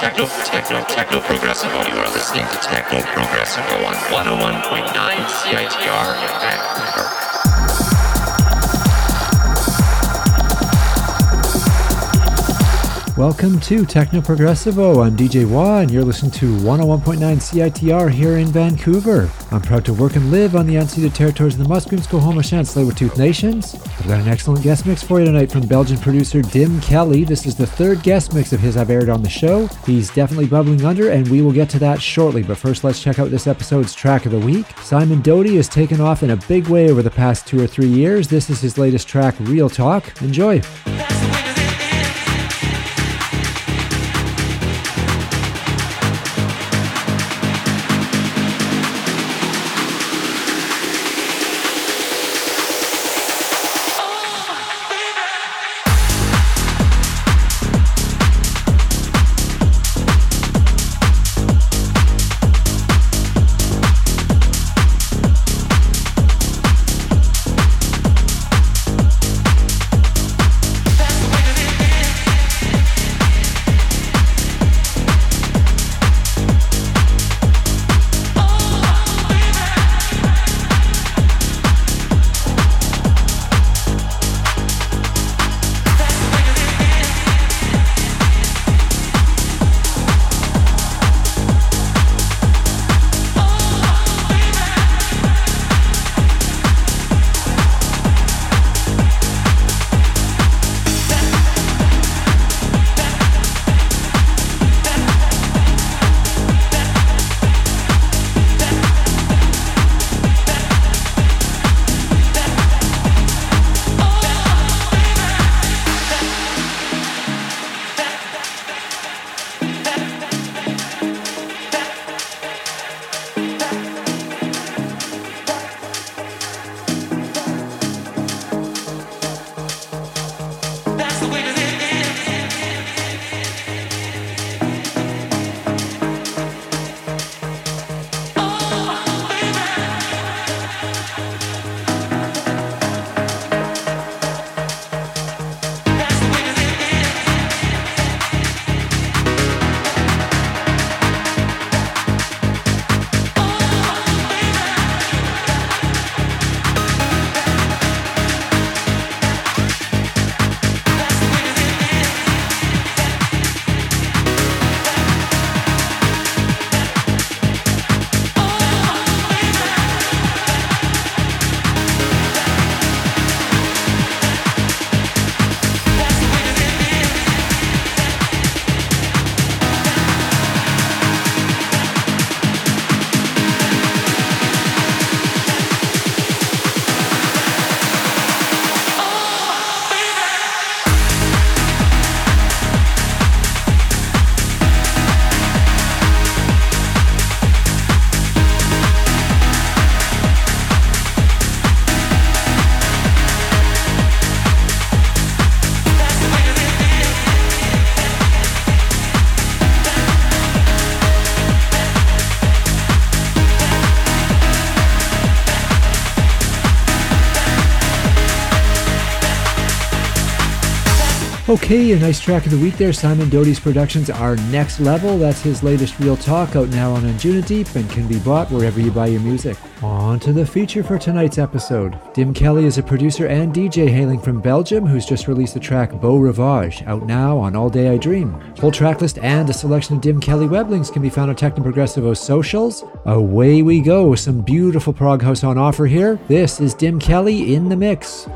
Techno Progressivo. You are listening to Techno Progressivo on 101.9 CITR in Vancouver. Welcome to Techno Progressivo. I'm DJ Wah, and you're listening to 101.9 CITR here in Vancouver. I'm proud to work and live on the unceded territories of the Musqueam, Squamish, and Tsleil-Waututh Nations. I've got an excellent guest mix for you tonight from Belgian producer Dim Kelly. This is the third guest mix of his I've aired on the show. He's definitely bubbling under, and we will get to that shortly. But first, let's check out this episode's track of the week. Simon Doty has taken off in a big way over the past 2 or 3 years. This is his latest track, Real Talk. Enjoy. Okay, a nice track of the week there. Simon Doty's productions are next level. That's his latest Real Talk, out now on Anjunadeep and can be bought wherever you buy your music. On to the feature for tonight's episode. Dim Kelly is a producer and DJ hailing from Belgium who's just released the track Beau Rivage, out now on All Day I Dream. Full tracklist and a selection of Dim Kelly web links can be found on Techno Progressivo's socials. Away we go, some beautiful prog house on offer here. This is Dim Kelly in the mix.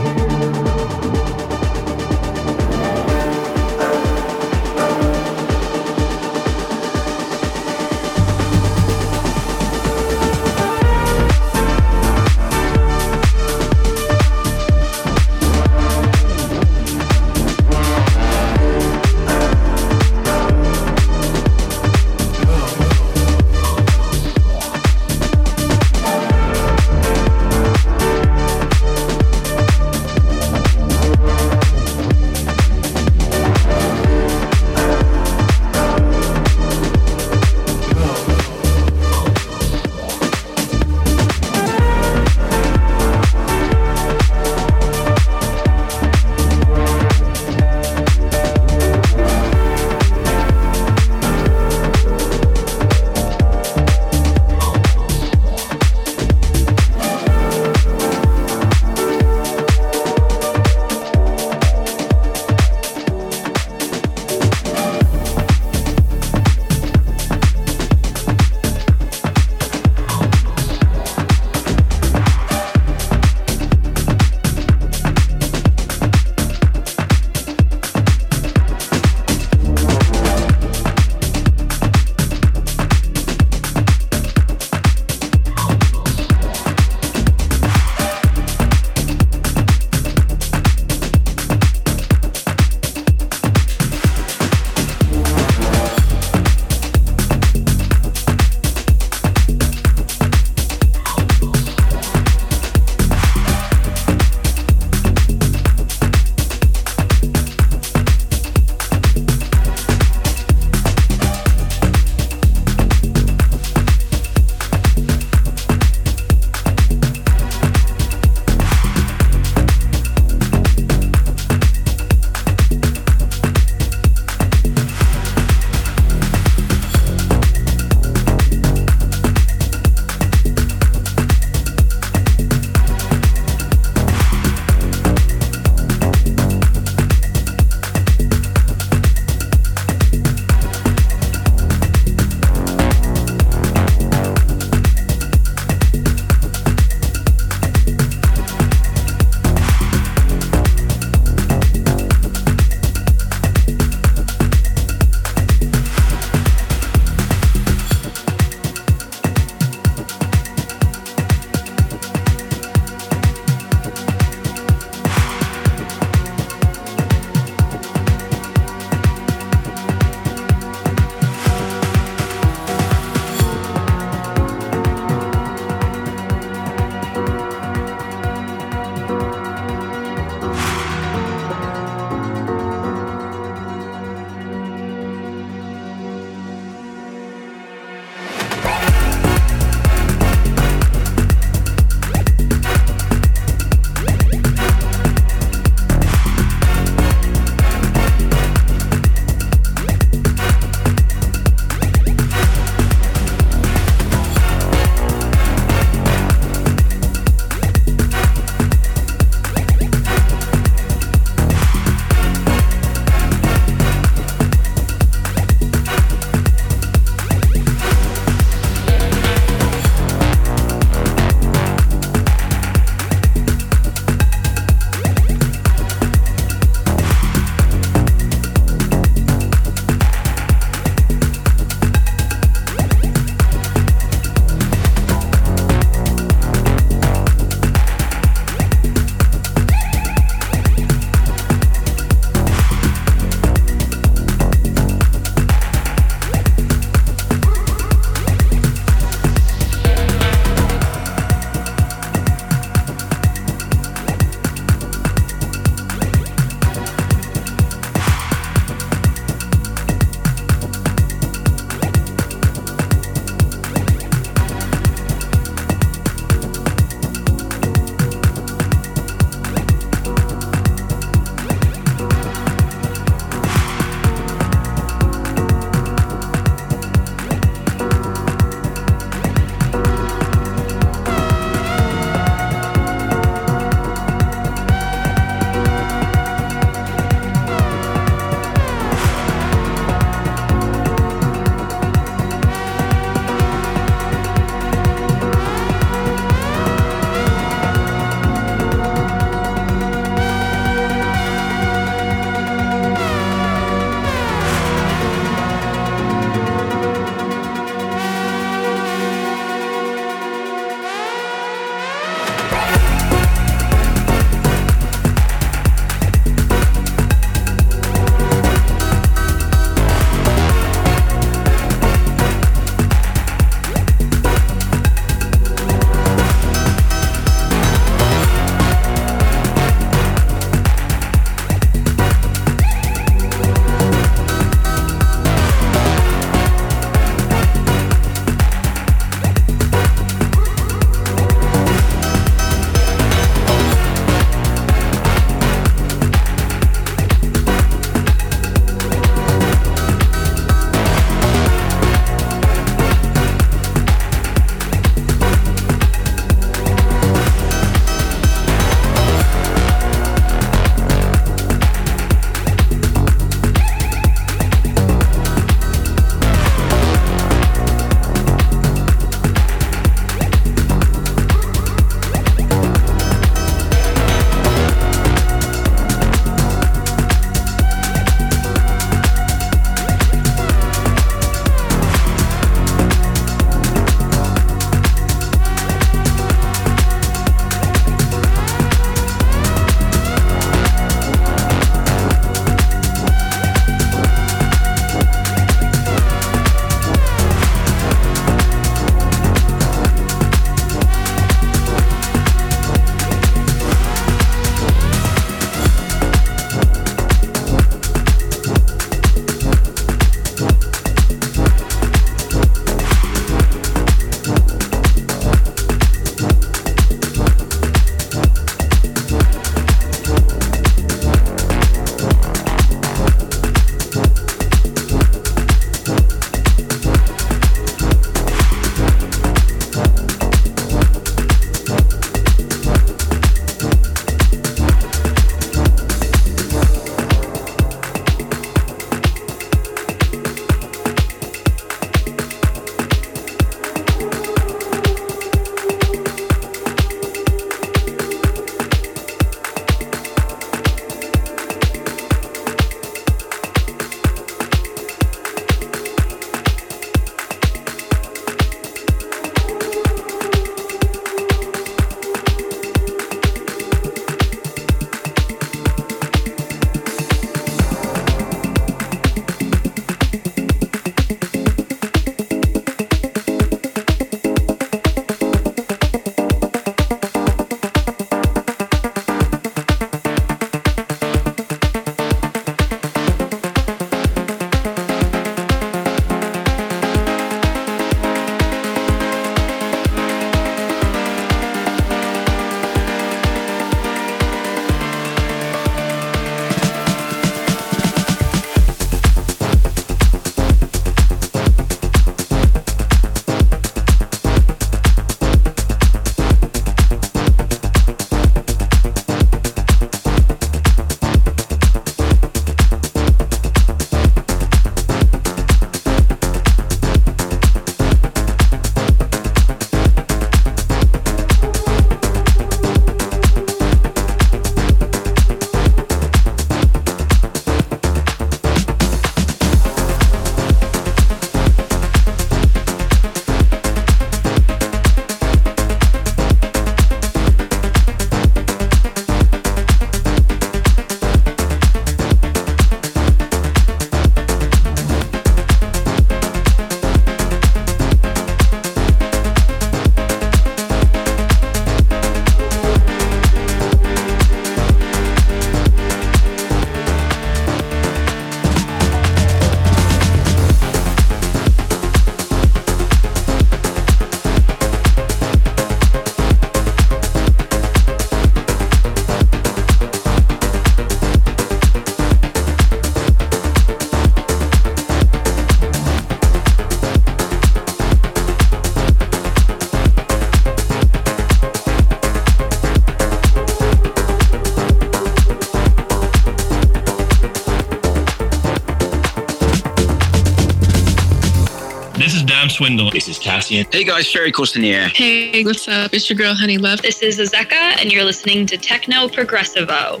Swindle. This is Cassian. Hey guys, Ferry Corsten here. Hey, what's up? It's your girl, Honey Love. This is Azeka, and you're listening to Techno Progressivo.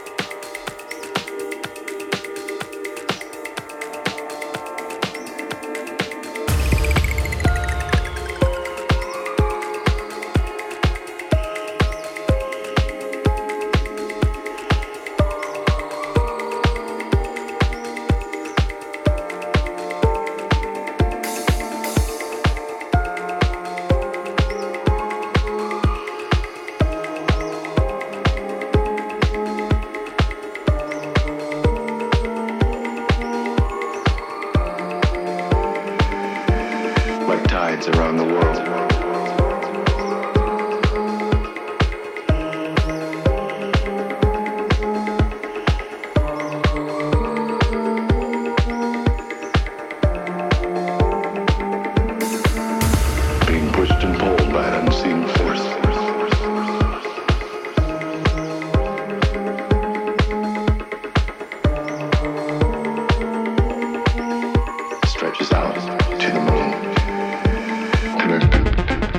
Around the world. Being pushed and pulled by an unseen force. Stretches out to the moon. Connected.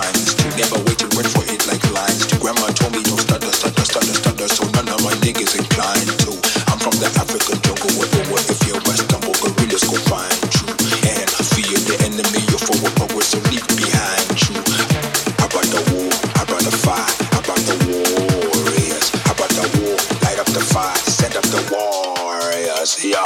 rhymes. To never wait to wait for it like lines. To grandma told me don't stutter, stutter, stutter, stutter. So none of my niggas inclined to. I'm from the African jungle where the word if you must stumble, gorillas go find you. And fear the enemy, you're forward, but we're so leave behind you. How about the war? How about the fire? How about the warriors? How about the war? Light up the fire, set up the warriors, yeah.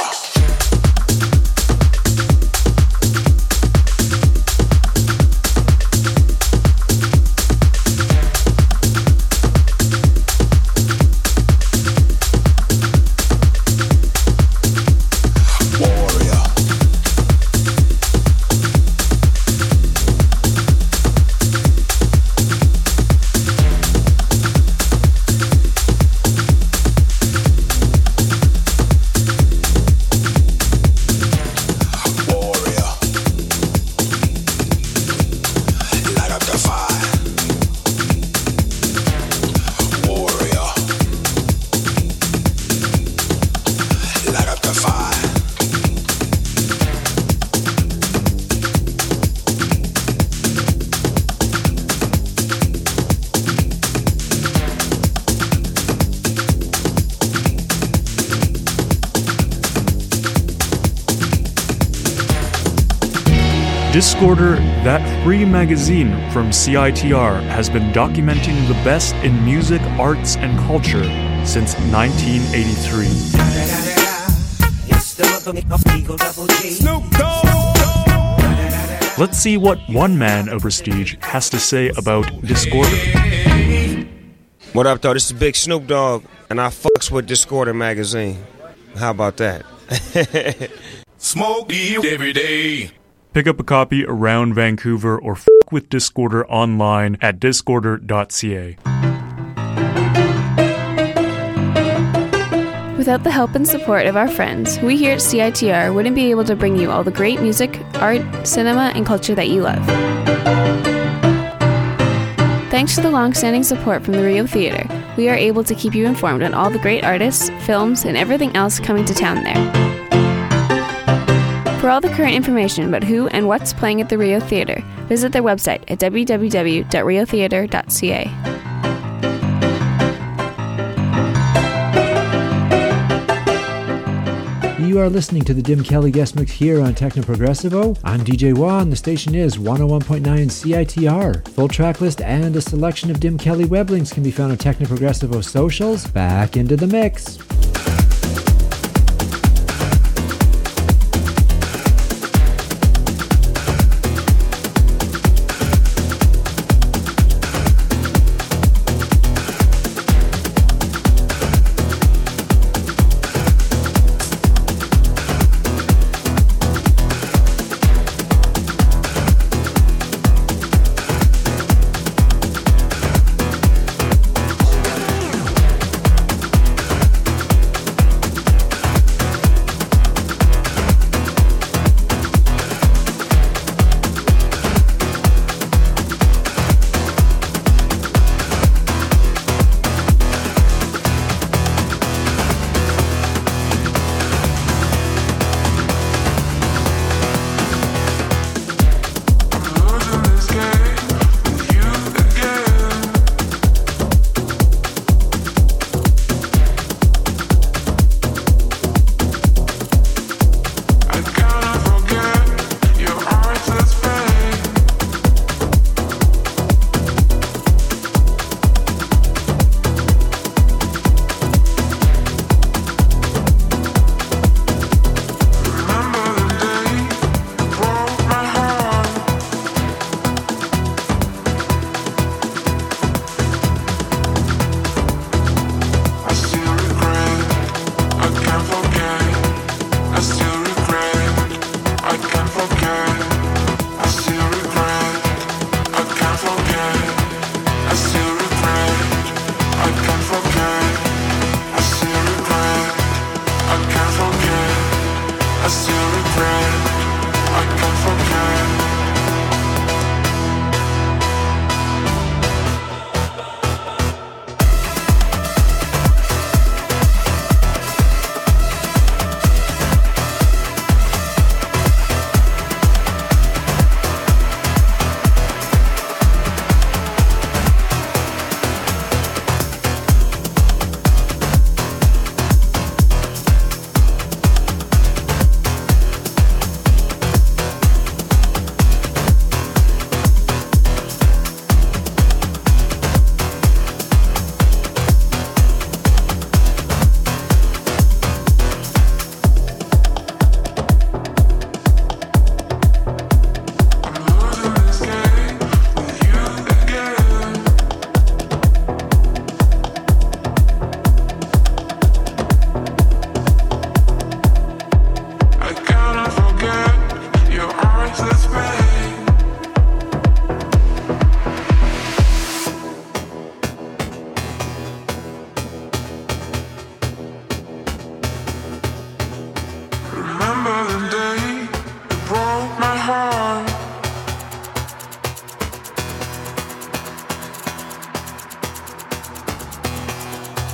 Discorder, that free magazine from CITR, has been documenting the best in music, arts, and culture since 1983. Let's see what one man of prestige has to say about Discorder. What up, though? This is Big Snoop Dogg, and I fucks with Discorder magazine. How about that? Smoke you every day. Pick up a copy around Vancouver or f*** with Discorder online at discorder.ca. Without the help and support of our friends, we here at CITR wouldn't be able to bring you all the great music, art, cinema, and culture that you love. Thanks to the long-standing support from the Rio Theatre, we are able to keep you informed on all the great artists, films, and everything else coming to town there. For all the current information about who and what's playing at the Rio Theatre, visit their website at www.riotheatre.ca. You are listening to the Dim Kelly guest mix here on Techno Progressivo. I'm DJ Juan. The station is 101.9 CITR. Full track list and a selection of Dim Kelly web links can be found on Techno Progressivo socials. Back into the mix.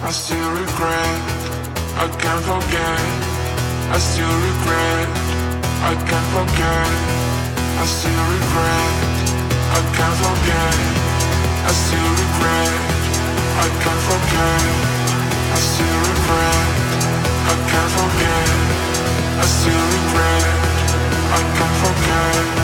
I still regret, I can't forget. I still regret, I can't forget. I still regret, I can't forget. I still regret, I can't forget. I still regret, I can't forget. I still regret, I can't forget.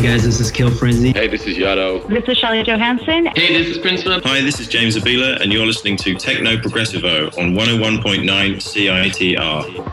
guys, this is Kill Frenzy. Hey, this is Yado. This is Charlie Johansson. Hey, this is Prince Philip. Hi, this is James Abila, and you're listening to Techno Progressivo on 101.9 CITR.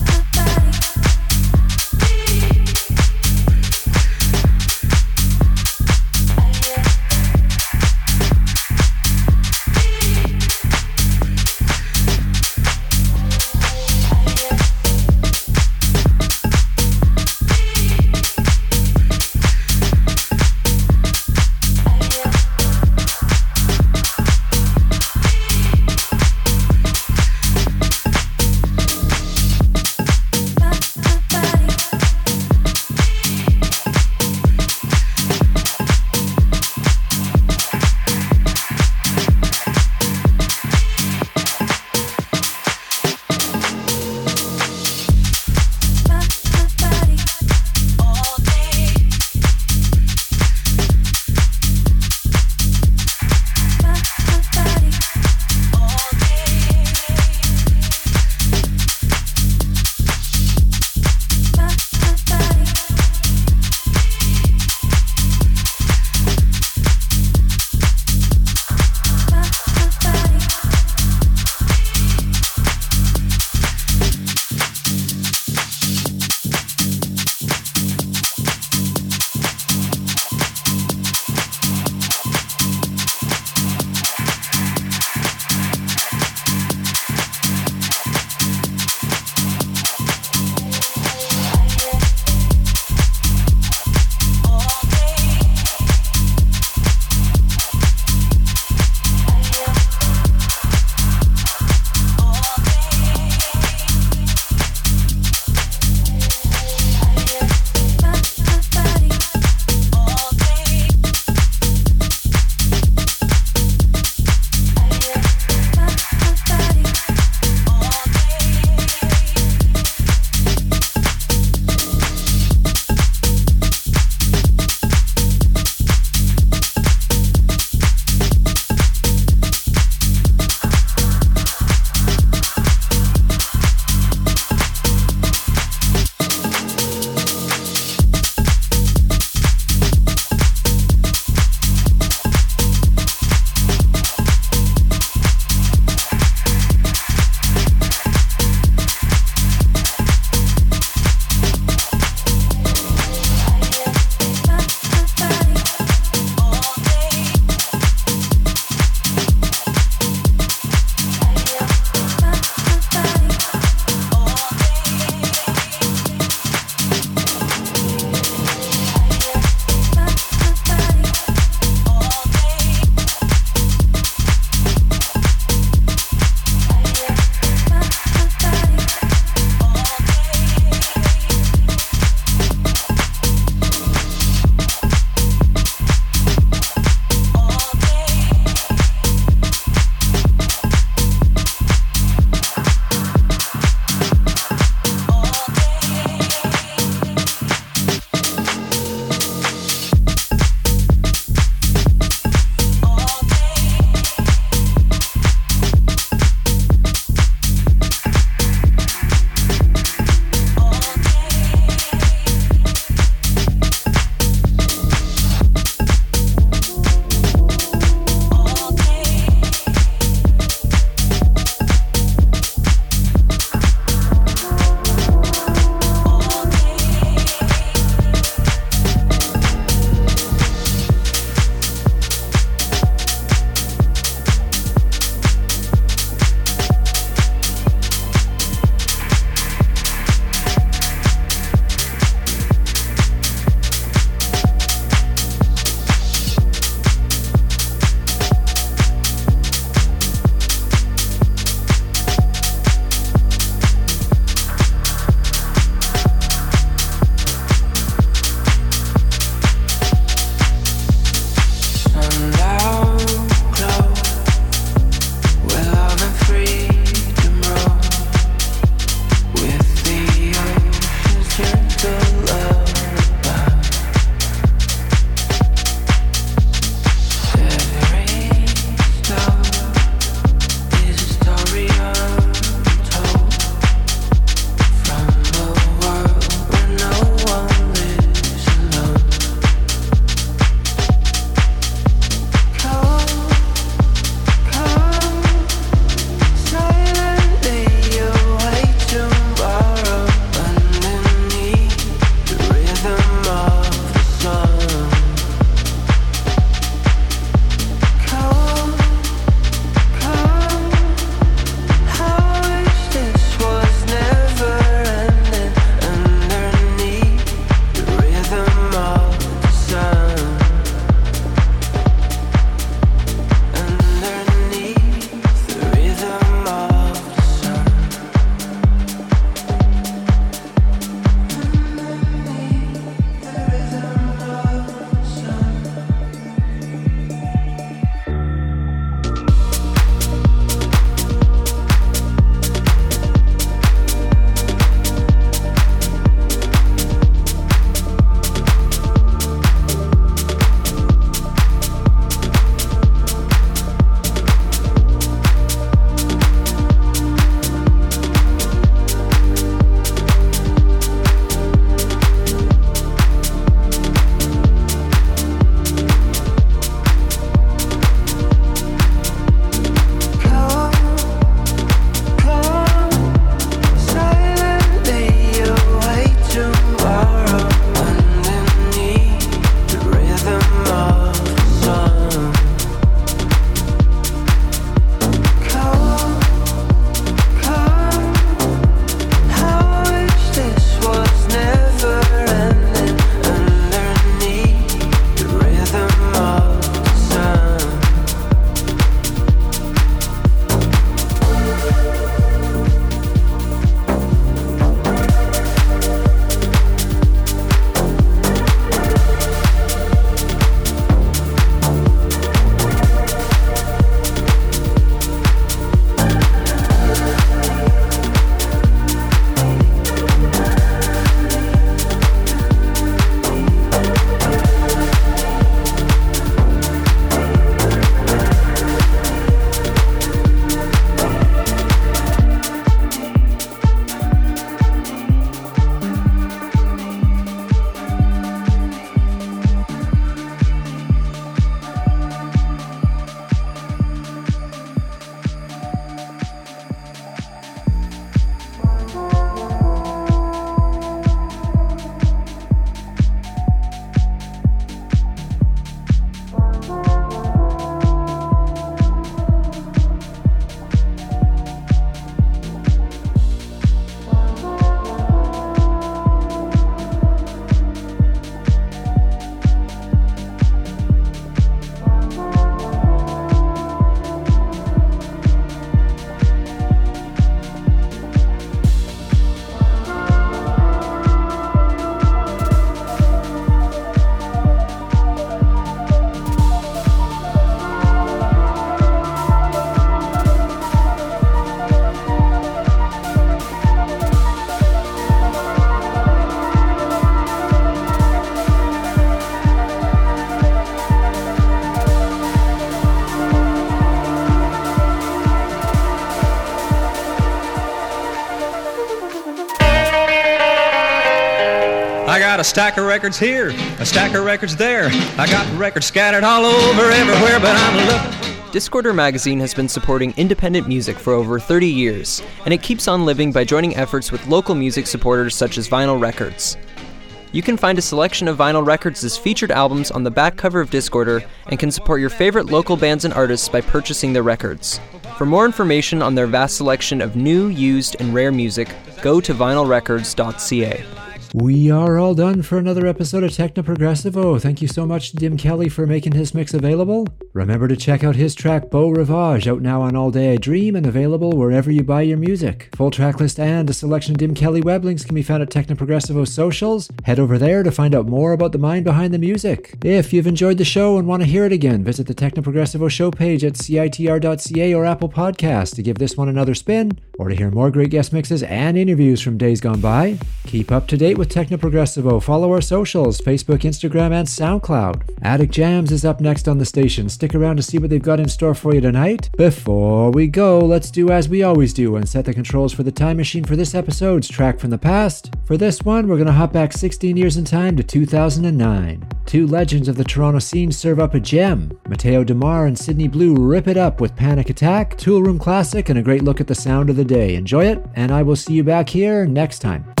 a stack of records here, a stack of records there. I got records scattered all over everywhere, but I'm looking. Discorder magazine has been supporting independent music for over 30 years, and it keeps on living by joining efforts with local music supporters such as Vinyl Records. You can find a selection of Vinyl Records' featured albums on the back cover of Discorder and can support your favorite local bands and artists by purchasing their records. For more information on their vast selection of new, used, and rare music, go to vinylrecords.ca. We are all done for another episode of Techno Progressivo. Thank you so much to Dim Kelly for making his mix available. Remember to check out his track Beau Rivage, out now on All Day I Dream and available wherever you buy your music. Full track list and a selection of Dim Kelly web links can be found at Techno Progressivo's socials. Head over there to find out more about the mind behind the music. If you've enjoyed the show and want to hear it again, visit the Techno Progressivo show page at citr.ca or Apple Podcasts to give this one another spin, or to hear more great guest mixes and interviews from days gone by. Keep up to date with Techno Progressivo. Follow our socials, Facebook, Instagram, and SoundCloud. Attic Jams is up next on the station. Stick around to see what they've got in store for you tonight. Before we go, let's do as we always do and set the controls for the time machine for this episode's track from the past. For this one, we're going to hop back 16 years in time to 2009. Two legends of the Toronto scene serve up a gem. Matteo DeMar and Sydney Blue rip it up with Panic Attack, Tool Room Classic, and a great look at the sound of the day. Enjoy it, and I will see you back here next time.